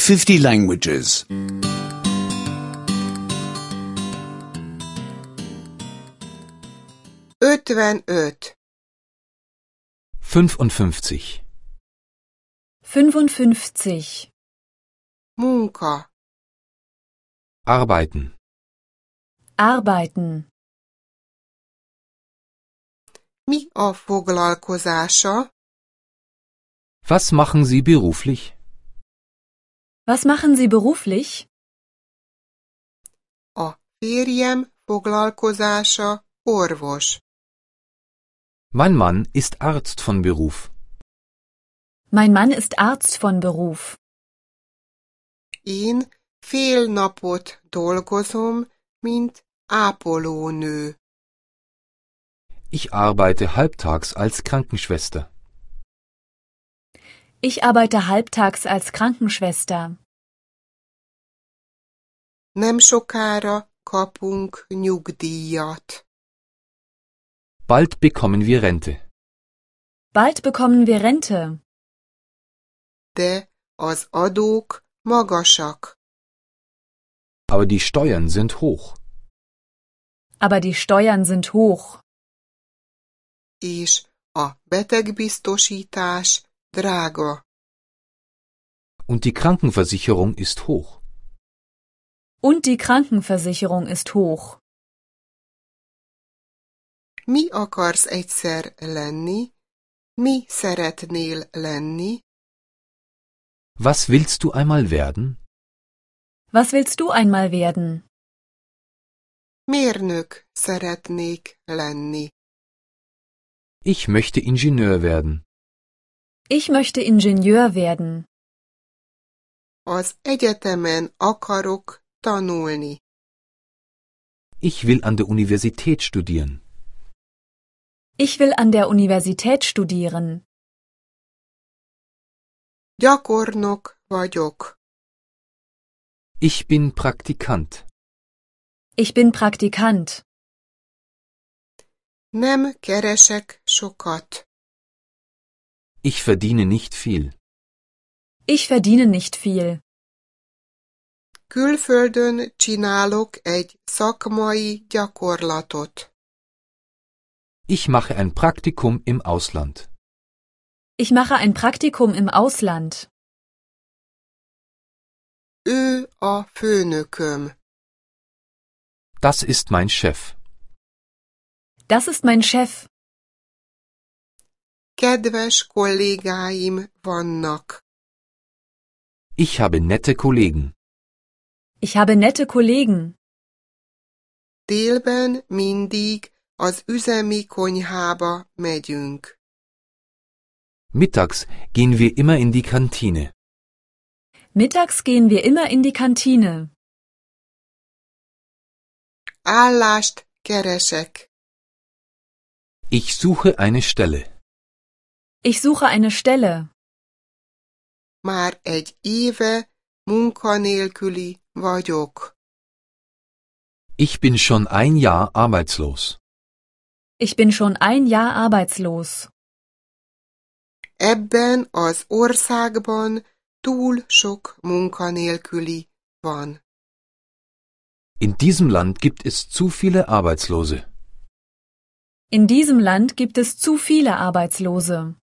50 languages. 55. 55. 55. Munka. Arbeiten. Arbeiten. Mi a foglalkozása? Was machen Sie beruflich? Was machen Sie beruflich? A férjem foglalkozása orvos. Mein Mann ist Arzt von Beruf. Mein Mann ist Arzt von Beruf. Én fél napot dolgozom, mint ápolónő. Ich arbeite halbtags als Krankenschwester. Ich arbeite halbtags als Krankenschwester. Nem sokára kapunk nyugdíjat. Bald bekommen wir Rente. Bald bekommen wir Rente. De az adók magasak. Aber die Steuern sind hoch. Aber die Steuern sind hoch. És a betegbiztosítás drága. Und die Krankenversicherung ist hoch. Und die Krankenversicherung ist hoch. Mi akarsz egyszer lenni? Mi szeretnél lenni? Was willst du einmal werden? Was willst du einmal werden? Mérnök szeretnék lenni. Ich möchte Ingenieur werden. Ich möchte Ingenieur werden. Az egyetemen akarok tanulni. Ich will an der Universität studieren. Ich will an der Universität studieren. Gyakornok vagyok. Ich bin Praktikant. Ich bin Praktikant. Nem keresek sokat. Ich verdiene nicht viel. Ich verdiene nicht viel. Külföldön csinálok egy szakmai gyakorlatot. Ich mache ein Praktikum im Ausland. Ich mache ein Praktikum im Ausland. Ő a főnököm. Das ist mein Chef. Das ist mein Chef. Kedves kollégáim vannak. Ich habe nette Kollegen. Ich habe nette Kollegen. Délben mindig az üzemi konyhába megyünk. Mittags gehen wir immer in die Kantine. Mittags gehen wir immer in die Kantine. Állást keresek. Ich suche eine Stelle. Ich suche eine Stelle. Már egy éve munkanélküli vagyok. Ich bin schon ein Jahr arbeitslos. Ich bin schon ein Jahr arbeitslos. Ebben az országban túl sok munkanélküli van. In diesem Land gibt es zu viele Arbeitslose. In diesem Land gibt es zu viele Arbeitslose.